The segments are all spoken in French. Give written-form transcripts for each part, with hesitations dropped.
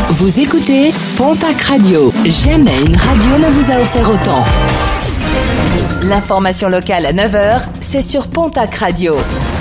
Vous écoutez Pontac Radio. Jamais une radio ne vous a offert autant. L'information locale à 9h, c'est sur Pontac Radio.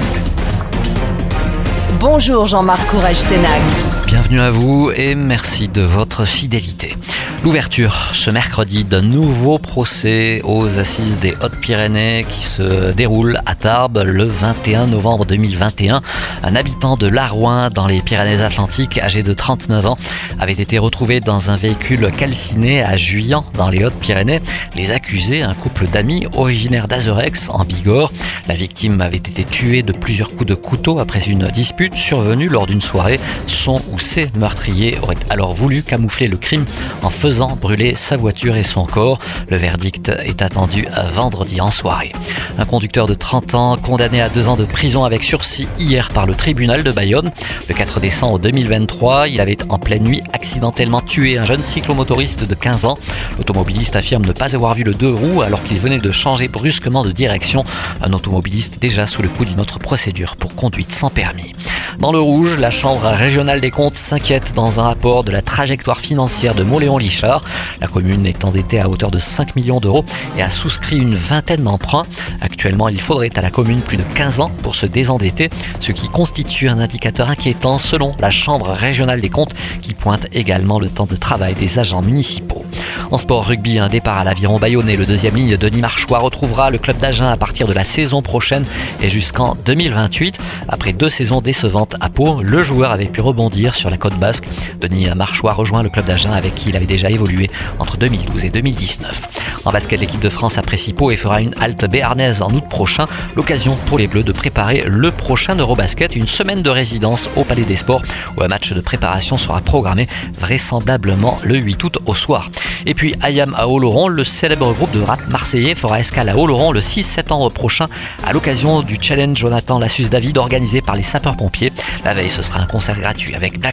Bonjour Jean-Marc Courage-Sénac. Bienvenue à vous et merci de votre fidélité. L'ouverture ce mercredi d'un nouveau procès aux Assises des Hautes-Pyrénées qui se déroule à Tarbes le 21 novembre 2021. Un habitant de Larouin dans les Pyrénées-Atlantiques, âgé de 39 ans, avait été retrouvé dans un véhicule calciné à Juillan dans les Hautes-Pyrénées. Les accusés, un couple d'amis originaires d'Azerex en Bigorre. La victime avait été tuée de plusieurs coups de couteau après une dispute survenue lors d'une soirée. Son ou ses meurtriers auraient alors voulu camoufler le crime en faisant brûler sa voiture et son corps. Le verdict est attendu vendredi en soirée. Un conducteur de 30 ans condamné à 2 ans de prison avec sursis hier par le tribunal de Bayonne. Le 4 décembre 2023, il avait en pleine nuit accidentellement tué un jeune cyclomotoriste de 15 ans. L'automobiliste affirme ne pas avoir vu le 2 roues alors qu'il venait de changer brusquement de direction. Un automobiliste déjà sous le coup d'une autre procédure pour conduite sans permis. Dans le rouge, la Chambre régionale des comptes s'inquiète dans un rapport de la trajectoire financière de Mauléon-Lichard. La commune est endettée à hauteur de 5 millions d'euros et a souscrit une vingtaine d'emprunts. Actuellement, il faudrait à la commune plus de 15 ans pour se désendetter, ce qui constitue un indicateur inquiétant selon la Chambre régionale des comptes qui pointe également le temps de travail des agents municipaux. En sport rugby, un départ à l'Aviron Bayonnais. Le deuxième ligne, Denis Marchois, retrouvera le club d'Agen à partir de la saison prochaine et jusqu'en 2028. Après 2 saisons décevantes à Pau, le joueur avait pu rebondir sur la côte basque. Denis Marchois rejoint le club d'Agen avec qui il avait déjà évolué entre 2012 et 2019. En basket, l'équipe de France apprécie Pau et fera une halte béarnaise en août prochain. L'occasion pour les Bleus de préparer le prochain Eurobasket, une semaine de résidence au Palais des Sports où un match de préparation sera programmé vraisemblablement le 8 août au soir. Et puis Ayam à Oloron, le célèbre groupe de rap marseillais fera escale à Oloron le 6 septembre prochain à l'occasion du challenge Jonathan Lassus David organisé par les sapeurs-pompiers. La veille, ce sera un concert gratuit avec Black